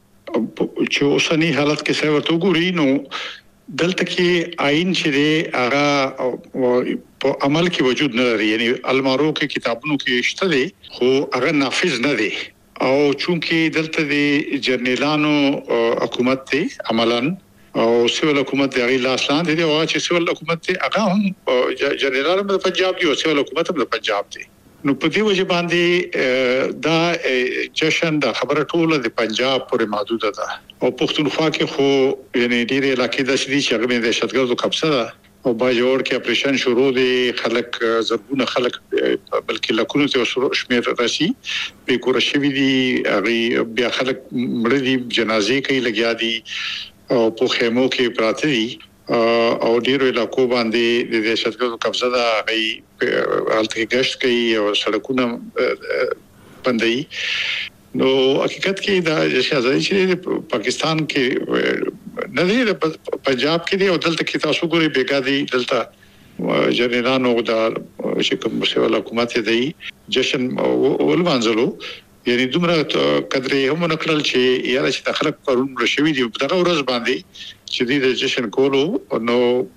چې اوسنی حالت کې څه ورته ګوري نو دلته کې آئین چې دی هغه په عمل کې وجود نه لري. یعنی المارو کې کتابونو کې شته دي خو هغه نافذ نه دي او چونکی دلته دی جنرالانو حکومت دی عملاً او سیول حکومت دی غیر لاسلاند دی او چې سیول حکومت دی هغه هم جنرال د پنجاب دی او سیول حکومت د پنجاب دی. نو په دې وجه باندې دا جشن د خبره ټوله د پنجاب پورې محدود ده او پښتونخوا کې خو یعنی ډېر علاقې د شدي چې هغه د دهشتګردو قبضه ده او باجوړ کې اپریشن شروع دي. خلک زرګونه خلک بلکې لکونو ته شمیر راشي به کور شوی دي هغه بیا خلک مړ دي جنازې کوي لګیا دي او په خیمو کې پراته دي او ډیرو علاقو باندې د دهشتګردو قبضه ده غي حالت گشت کوي او سړکونه بندي. نو حقیقت کې دا چې ازادي چې پاکستان کې نه دی پنجاب کې دی او دلته کې تاسو ګوري بیګادي دلته جنرالانو د شکم مسول حکومت دی جشن ولمانځلو یعنی دومره قدرې هم نکړل چې یاره چې خلک پرون رشوي دي دغه ورځ باندې چې د جشن کولو نو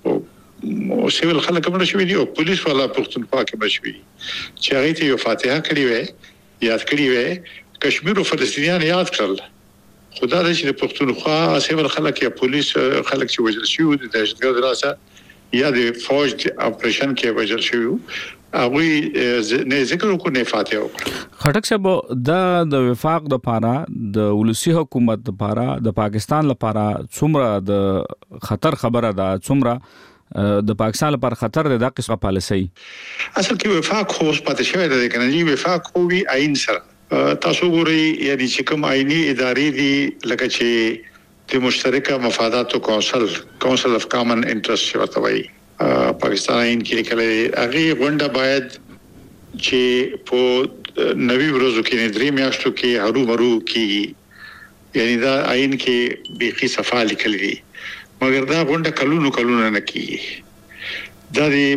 سیول خلک هم رشوي دي او پولیس والا پښتونخوا کې بشوي چې هغه ته یو فاتحه کړی وې یاد کړی وې کشمیر او فلسطینیان یاد کړل خدا دې چې پښتونخوا سیول خلک یا پولیس خلک چې وجل شي د دهشتګرد راسه یا د فوج اپریشن کې وجل شي هغه نه ذکر کو نه فاتحه خټک صاحب د وفاق د پاره د ولسی حکومت د پاره د پاکستان لپاره څومره د خطر خبره ده څومره د پاکستان لپاره خطر ده د قصه پالیسي اصل کې وفاق خو پاتې شوی دی کنه جی وفاق خو وی عین سره تاسو ګورئ یعنی چې کوم عیني ادارې دي لکه چې د مشترکه مفاداتو کونسل اف کامن انټرست ورته وایي پاکستان عین کې کله هغه غونډه باید چې په نوي ورځو کې نه درې میاشتو کې هرو مرو کې یعنی دا عین کې بيخي صفه لیکل دي مګر دا غونډه کلونه نه کیږي. دا د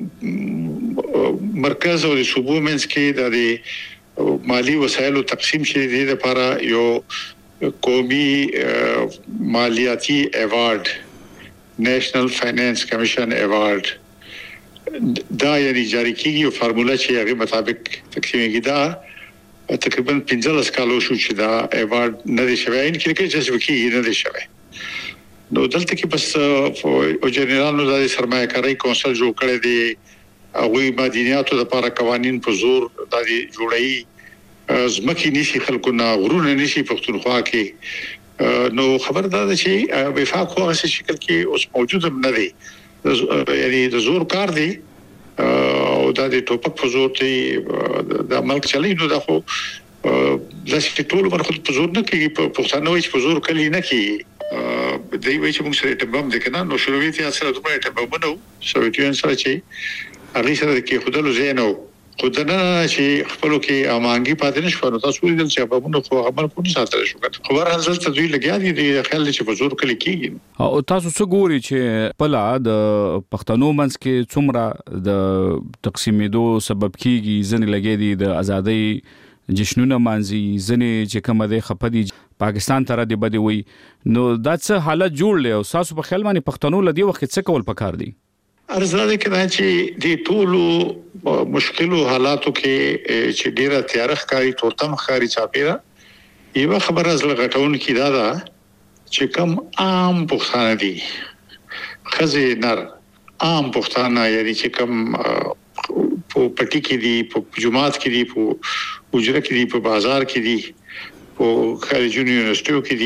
مرکز او صوبو منځ کې د مالی وسایلو تقسیم شې دي لپاره یو قومي مالیاتی ایوارډ نیشنل فاینانس کمیشن ایوارډ دا یعنی جاری کیږي او فارمولا چې هغه مطابق تقسیمېږي. دا تقریبا 15 کالو شو چې دا ایوارډ نه دی شوی ان کې چې وکیږي نه دی شوی. نو دلته کې بس او جنرالانو د سرمایه کاری کونسل جوړ کړی دی هغه مدینیاتو لپاره قوانين په زور د جوړایي زمکی نشي خلکو نه غرونه نشي پښتونخوا کې نو خبردار چې وفاق خو هغه شکل کې اوس موجود هم نه دی یعنی د زور کار دی او د ټوپک په زور ته د ملک چلی نو دا خو لاسه ټول ورخه په زور نه کې پښتانه وایي په زور کلی نه کې دی وایي چې موږ سره ټبم د کنه نو شروعي سره دومره ټبم نو سویټیان سره چې هغه سره کې خدلو زینو خدانه چې خپلو کې امانګي پاتې نشو نو تاسو ولې چې په موږ خو عمل کوو ساتل شو خو هر ځل تدوی لګیا دي خیال چې په زور کلی کېږي او تاسو څه ګوري چې پلا د پښتنو منځ کې څومره د تقسیمېدو سبب کیږي ځنې لګې دي د ازادۍ جشنونه مانځي ځنې چې کوم د خپدي پاکستان تر دې بده وي نو دا څه حالت جوړ لې او تاسو په خیال باندې پښتنو لدی وخت څه کول پکار دي ارزاده کړه چې د ټولو مشکلو حالاتو کې چې ډیره تیارخ کاری تورتم خاري چاپیرا یو خبر از لغټون کې دا چې کم عام پښتانه دي خزه نر عام پښتانه یعنی چې کم په پټی کې دي په جماعت کې دي په اجره کې دي په بازار کې دي په خارجونو یونیورسيټو کې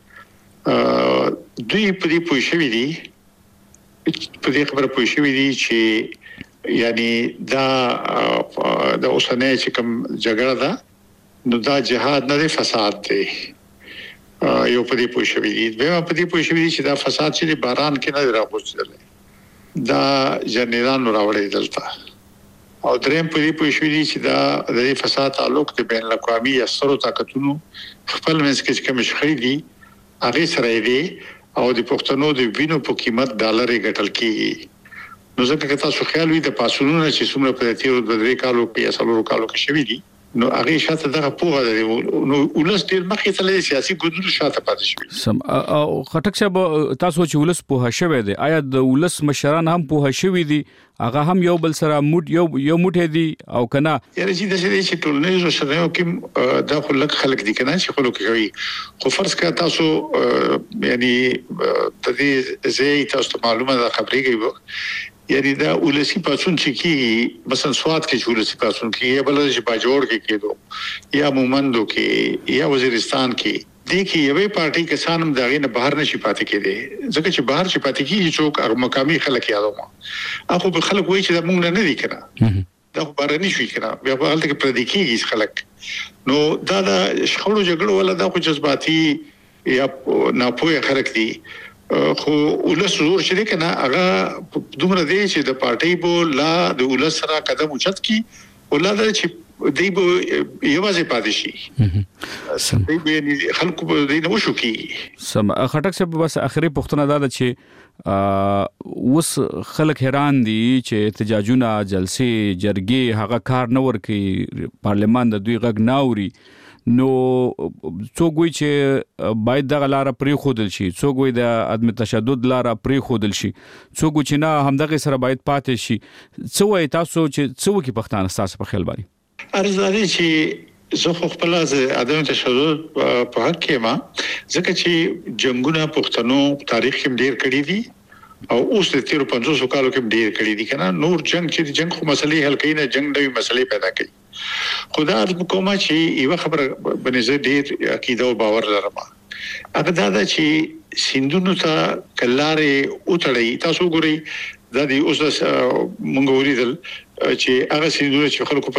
دي دوی په دې پوښښوي دي په دې خبره پوه شوې دي چې یعنی دا د اوسنۍ چې کوم جګړه ده نو دا جهاد نه دی فساد دی یو په دې پوه شوې دي به په دې پوه شوې دي چې دا فساد چې باران کې نه راغوښتل دا جنرالانو راوړی دلته او دریم په دې پوه شوې دي چې دا د فساد تعلق د بین الاقوامي اثرو طاقتونو خپل منځ کې کوم شخړې دي هغه سره دی او د پښتنو د وینو په قیمت ډالر ګټل کیږي نو ځکه که تاسو خیال وي د پاسونو چې څومره په تیرو د 3 کالو کې اصلو کالو کې شوی دي نو هغه شاته دغه پوهه ده نو ولس ډیر مخې ته لري سیاسي ګوندونو شاته پاتې شوی سم او خټک صاحب تاسو چې ولس پوهه شوی دی آیا د ولس مشران هم پوهه شوی دي هغه هم یو بل سره یو موټه دي او کنه یاره چې ټولنیز رسنیو کې دا خلک خلک دي کنه چې خلک کوي خو فرض کړه تاسو یعنی د دې زی تاسو معلومه ده خبرې کوي یعنی دا ولسی پاسون چې کی مثلا سواد کې ولسی پاسون کې یا بل چې باجوړ کې کېدو یا مومندو کې یا وزیرستان کې دیکي یوې پارټي کسانم داغه نه بهر نشي پاتې کېدي ځکه چې بهر چې پاتې کیږي څوک هغه مقامي خلک یادو ما اخو به خلک وایي چې دا مونږ نه دي کنه دا بهر نه شي کنه بیا په حالت کې پردي کیږي خلک نو دا شخړو جګړو ولا دا خو جذباتي یا ناپوهه خلک دي خو ولس زور شری کنه هغه دومره دی چې د پارټي بو لا د ولس سره قدم اوچت کی ولادت چې دی بو یوازې پاتې شي سم دی به خلکو به دی نو شو کی سم خټک صاحب بس اخري پښتنه دا چې وس خلک حیران دي چې احتجاجونه جلسې جرګې هغه کار نه ور کوي پارلمان د دوی غږ ناوري نو څوک وی چې باید د غلاره پری خودل شي څوک وی د عدم تشدد لاره پری خودل شي څوک چې نه همدغه سره باید پاتې شي څو وی تاسو چې څو کې پښتانه تاسو په خیال باندې ارزادي چې زه خپل از عدم تشدد په حق کې ما ځکه چې جنگونه پښتنو تاریخ کې ډیر کړی دي او اوس د 350 کالو کې ډیر کړی دي کنه نور جنگ چې جنگ خو مسلې حل کوي نه جنگ نوې مسلې پیدا کوي خدا دې کومه چې یو خبره بنځ ډیر عقیده او باور لرم هغه دا چې سیندونو ته کلاره اوتړی تاسو ګوري دا دی اوس مونږ ولیدل چې هغه سیندونه چې خلکو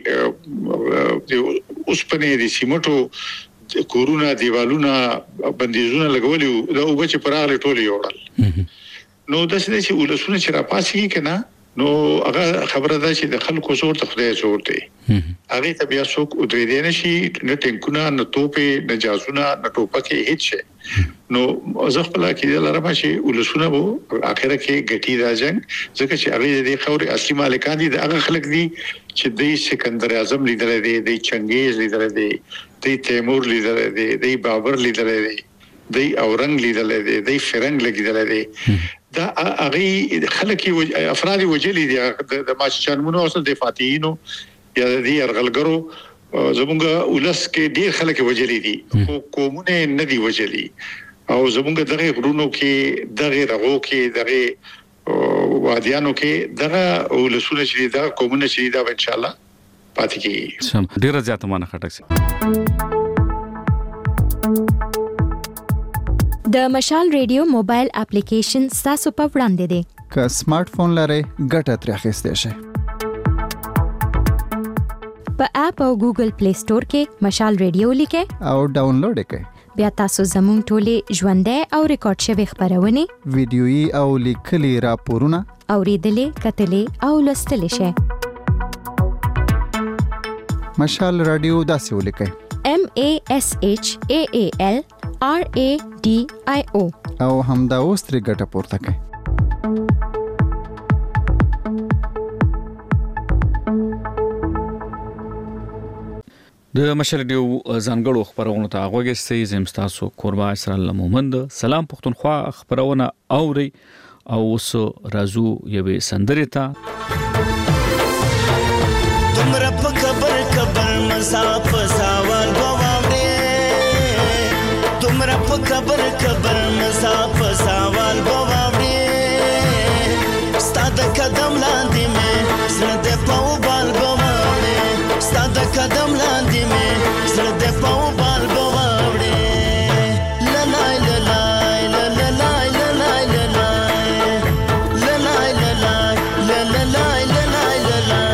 پکې اوس پنې دي سیمټو کورونا دیوالونه بندیزونه لګولي دا او چې پراغله ټولي وړل نو د څه چې ولسونه چې راپاسي کنه نو هغه خبره ده چې د خلکو زور ته خدای زور دی هغه ته بیا څوک ودرې دي نشي نه ټینکونه نه توپې نه جاسونه نه ټوپکې هیڅ نو زه خپل کې لرم چې ولسونه وو اخره کې ګټي راځي ځکه چې هغه د خوري اصلي مالکان دي هغه خلک دي چې د سکندر اعظم لیدل دي د چنګیز لیدل دي د تیمور لیدل دي د بابر لیدل دي د اورنګ لیدل دي د فرنګ لیدل دي دا هغه خلک افراد وجلي دي د ماشچانمونو او د فاتحینو یا د ارغلګرو زمونږ ولس کې ډیر خلک وجلي دي خو کومونه نه دي وجلي او زمونږ دغه غرونو کې دغه رغو کې دغه وادیانو کې دغه ولسونه چې دا کومونه چې دا ان شاء الله پاتې کیږي. سم ډیره زیاته مانه خټک سي. د مشال ریډیو موبایل اپلیکیشن تاسو په وړاندې دی. که سمارټ فون لرئ ګټه ترې اخیستئ شئ. په اپ او ګوګل پلی سٹور کې مشال ریډیو لیکئ او ډاونلوډ کړئ. بیا تاسو زموږ ټولې ژوندۍ او ریکارډ شوی خبرونه ویډیويي او لیکلي راپورونه اوریدلې کتلې او لوستلې شئ. مشال رادیو داسې ولیکئ MASHAALRADIO او همدا اوس ترې ګټه پورته کړئ. د مشال ریډیو ځانګړو خبرونو ته غوږی زم تاسو قربا اسرائیل مومند. سلام پښتونخوا خبرونه اوري او اوس رازو یوې سندرې ته. تمره په خبر مساف سوال بواوړې تمره په خبر مساف سوال بواوړې ستاد قدم لاندې مې زړه دې په بال بواوړې ستاد قدم لاندې مې زړه دې په بال بواوړې لای لای لای لای لای لای لای لای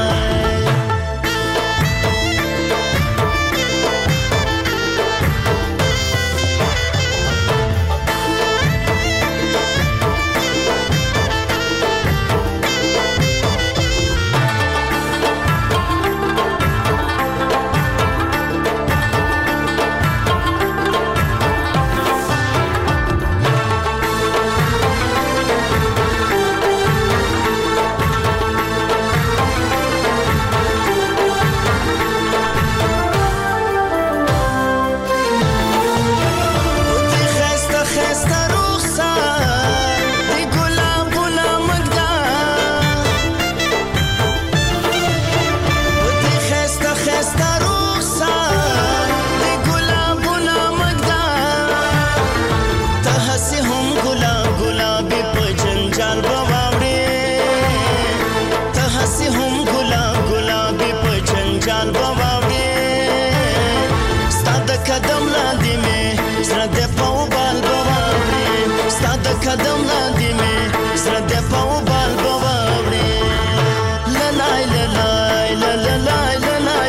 قدم لاندې مې زړه دې په بال بواوړې لای لای لای لای لای لای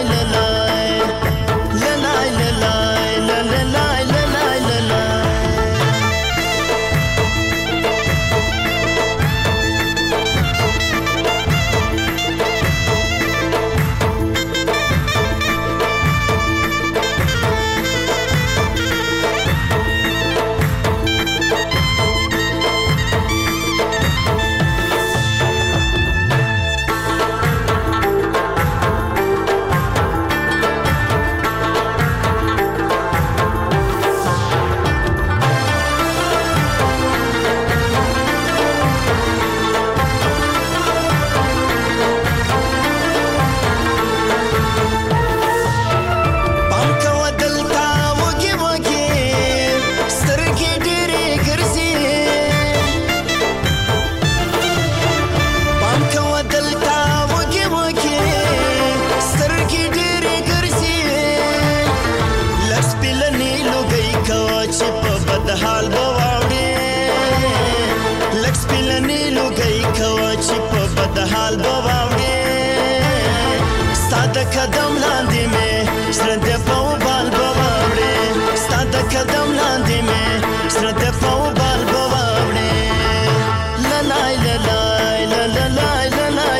قدم لاندې مې زړه دې په بال بواوړې ستاد قدم لاندې مې زړه دې په بال بواوړې لای لای لای لای لای لای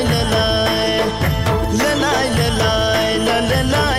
لای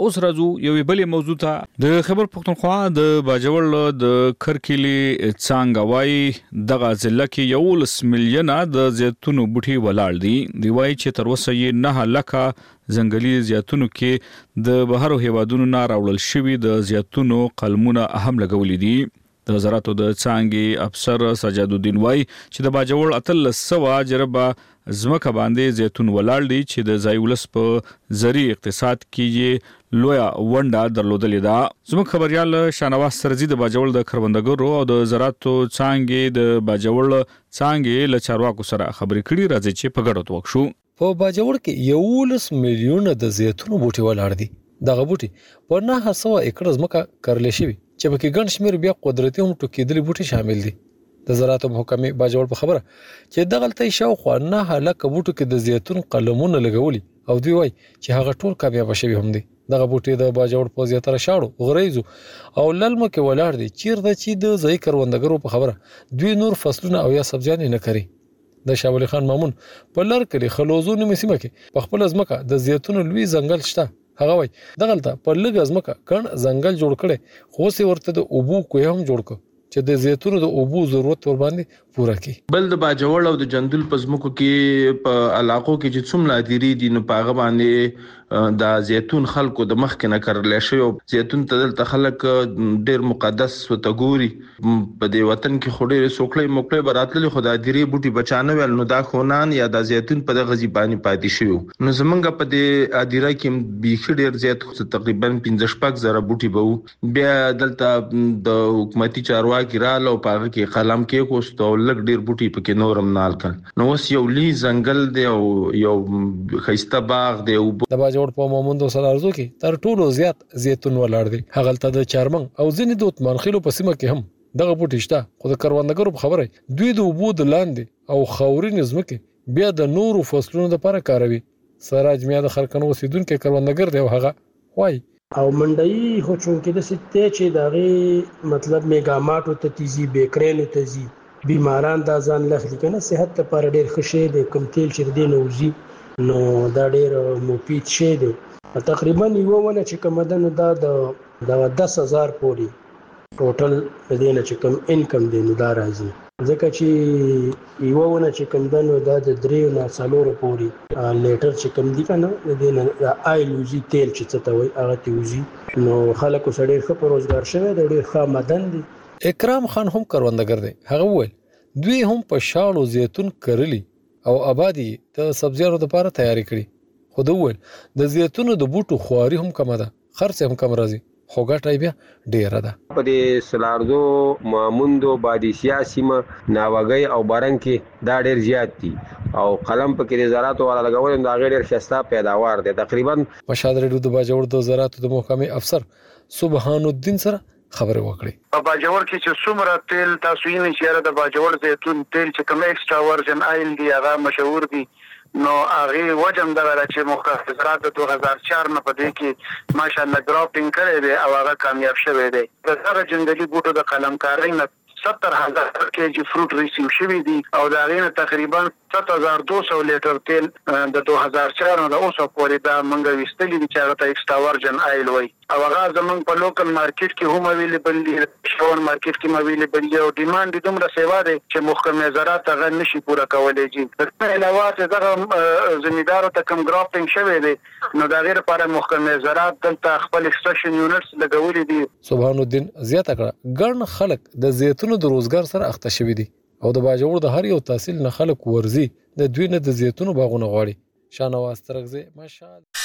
اوس راځو یو بلې موضوع ته. د خیبر پختونخوا د باجوړ د کرکلی څنګه وای دغه ضلع کې 11 میلیونه د زیتونو بوټي ولاړ دي. دی وای چې تر اوسه یې 9 لکه ځنګلي زیتونو کې د بهرو هیوادونو نه راوړل شوي د زیتونو قلمونه هم لګولې دي. د زراعتو د څانګې افسر سجاد الدین وای چې د باجوړ 1300 جربه زمکه باندې زیتون ولاړ دي چې د ځای ولس په زری اقتصاد کې لویا ونډه درلودلې ده. زموږ خبريال شانواز سرزي د باجوړ د کروندګرو او د زراعتو څانګې د باجوړ څانګې له چارواکو سره خبرې کړي. راځي چې په ګډه وکړو. په باجوړ کې 11 میلیونه د زیتونو بوټي ولاړ دي. دغه بوټي په 900 ایکړ ځمکه کرل شوی چې پکې ګڼ شمېر بیا قدرتي هم ټوکېدلي بوټي شامل دي. د زراعت محکمې باجوړ په خبره چې دغلته شاوخوا 9 لکه بوټو کې د زیتون قلمونه لګولي او دوی وایي چې هغه ټول کامیاب شوي هم دي. دغه بوټي د باجوړ په زیاتره شاړو غریزو او للمو کې ولاړ دي چیرته چې د ځای کروندګرو په خبره دوی نور فصلونه او یا سبزیان نه کوي. د شاه ولي خان مامون په لر کې خلوزو نیمه سیمه کې په خپل ځمکه د زیتون لوی ځنګل شته. هغه وای دغلته په لږ ځمکه کڼ ځنګل جوړ کړي خو سي ورته د اوبو کوی هم جوړ کړ چې د زیتون د اوبو ضرورت ور باندې پوره کړي. بل د باجوړ او د جندول په ځمکو کې په علاقو کې چې څومره لاديري دي نو پاغه باندې د زیتون خلکو د مخ کې نه کړل شي او زیتون ته دلته خلک ډیر مقدس وتګوري. په دې وطن کې خوري سوکلې موکلې براتلې خدای لاديري بوټي بچانه ول نو دا خونان یا د زیتون په د غزي باندې پاتې شي. نو زمونږ په دې اديره کې بيخي ډیر زیات تقریبا 15 زره بوټي بو بیا دلته د حکومتي چارواکي رال او پاغه کې قلم کې کوستو لګ ډیر بوټي پکې نورم نال کړ. نو اوس یو لی ځنګل دی او یو خيسته باغ دی او جوړ په مومند سره ارزو کې تر ټولو زیات زیتون ولاړ دي. هغلته د چارمن او ځینې د عثمانخیلو په سیمه کې هم دغه بوټي شته. خو د کروندګرو په خبره دوی د اوبو د لاندې او خاورین ځمکې بیا د نورو فصلونو لپاره کاروي. سراج میا د خرکنو اوسیدونکو کروندګر دی او هغه وای او منډي خو چون کې د ستې چې دغه مطلب میګاماټو ته تیزی بیکرینو ته زی بیماران د ځان لخت کنه صحت لپاره ډیر ښه دی. کوم تیل چې دی نوزي نو دا ډیر مفید شی دی. تقریبا یو ونه چې کوم دنه دا د 10000 پوري ټوټل دینه چې کوم انکم دی نو دا راځي ځکه چې یو ونه چې کوم دنه دا د 3 نه 4 پوري لیټر چې کوم دی کنه دینه آیلوزي تیل چې څه ته وای هغه تیوزي نو خلکو سره ډیر ښه روزګار شوی دی ډیر ښه مدن دی. اکرام خان هم کروندګر دی. هغه وویل دوی هم په شاړو زیتون کرلی او آبادی د سبزیانو لپاره تیاری کړي. خو دوی وویل د زیتونو د بوټو خواري هم کم ده خرڅ هم کم راځي خو ګټه بیا ډیره ده. په دې سلاردو ماموندو بادي سیاسيمه ناوګي او بارنګ کې دا ډیر زیات دي او قلم په کې زراعت والا لګول دا ډیر ښه پیداوار دي. تقریبا مشاد ریډو د باجوړ د زراعت د محکمې افسر سبحان الدین سره خبره وکړي. په باجوړ کې چې څومره تیل تاسو یې نشره د باجوړ زیتون تیل چې کوم ایکسترا ورجن آیل دی هغه مشهور دي. نو هغه وجم دا چې مختصرات د 2004 نه پدې کې ماشاءالله ګراپینګ کړی دی او هغه کامیاب شوی دی. دا جنگلي بوټو د قلمکارۍ نه 70000 کېجی فروټ ریسیو شوی دي او دا غینه تقریبا 7200 لیټر تیل د 2004 نه اوسه پورې دا منګه وستلې دي چې هغه ته ایکسترا ورجن آیل وای او هغه زمونږ په لوکل مارکیټ کې هم اویلیبل دي. شاور مارکیټ کې اویلیبل دي او ډیماند دومره سیوا دی چې محکمې زراعت هغه نشي پوره کولای. جی په علاوه دغه زمیندارو ته کم ګراپینګ شوی دی نو دا غیر لپاره محکمې زراعت دلته خپل ایکستریشن یونټس لګولې دي. سبحان الدین زیاته کړه ګڼ خلک د زیتونو د روزګار سره اخته شوی دي او د باجوړ د هر یو تحصیل نه خلک ورزي د دوی نه د زیتونو باغونه غواړي. شانواز ترغزه ماشاءالله.